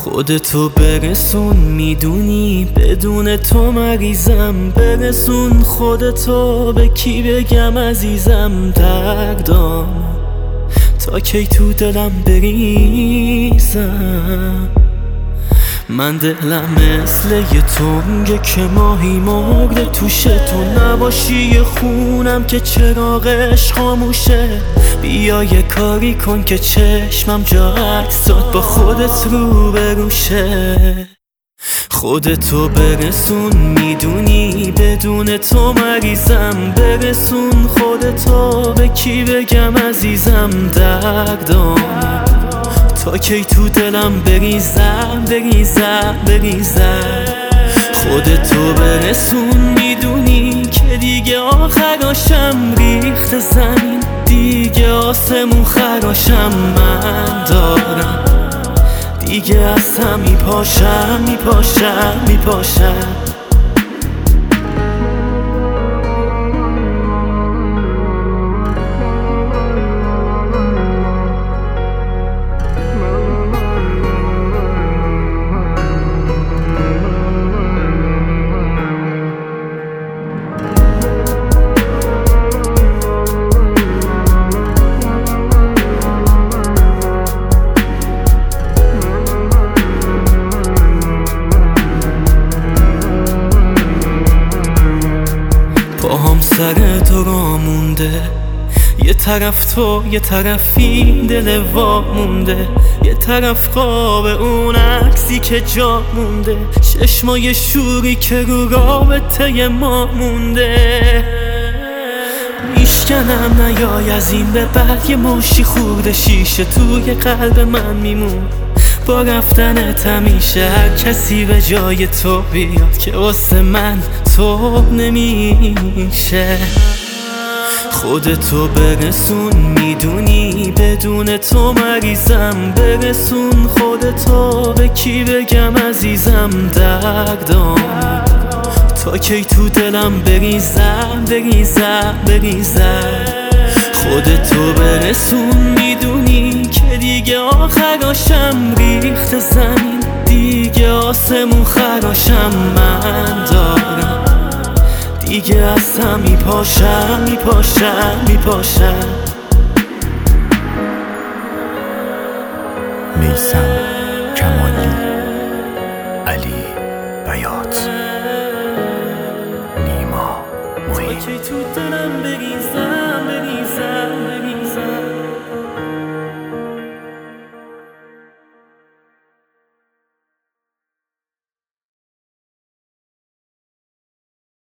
خودتو برسون، میدونی بدون تو مریضم. برسون خودتو، به کی بگم عزیزم؟ دردام تا کی تو دلم بریزم؟ من دلم مثل یه تنگه که ماهی مرده توشه. تو نباشی یه خونم که چراغش خاموشه. بیا یه کاری کن که چشمم جا عکسات با خودت رو بروشه. خودتو برسون، میدونی بدون تو مریضم. برسون خودتو، به کی بگم عزیزم؟ دردام تا کی تو دلم بریزم بریزم. خودتو برسون، میدونی که دیگه آخراشم. ریخت زمین دیگه آسمون خراشم. من دارم دیگه اصلا میپاشم. پاهم سر تو را مونده، یه طرف تو یه طرفی دل وا مونده. یه طرف خواب اون عکسی که جا مونده. چشمای شوری که رو رابطه ما مونده. میشکنم نیای از این به بعد، یه مشی خورده شیشه توی قلب من میمون. با رفتنت همیشه هر کسی به جای تو بیاد که واسه من تو نمیشه. خودتو برسون، میدونی بدون تو مریضم. برسون خودتو، به کی بگم عزیزم؟ دردام تا کی تو دلم بریزم خودتو برسون، میدونی که دیگه آخراشم. ریخت زمین دیگه آسمون خراشم. من دارم دیگه اصلا میپاشم. میثم کمالی، علی بیات، نیما معین. تو دلم بریزم